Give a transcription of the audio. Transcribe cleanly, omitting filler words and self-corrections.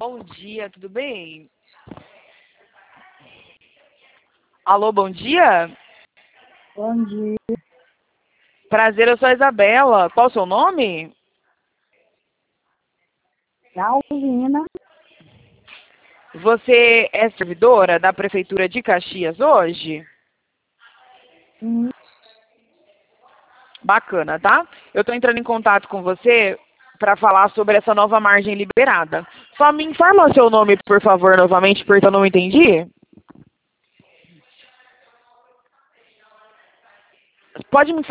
Bom dia, tudo bem? Alô, bom dia? Bom dia, Prazer, eu sou a Isabela. Qual o seu nome? Alvina. Você é servidora da Prefeitura de Caxias hoje? Sim, Bacana, tá? Eu estou entrando em contato com você para falar sobre essa nova margem liberada. Só me informa seu nome, por favor, novamente, porque eu não entendi. Pode me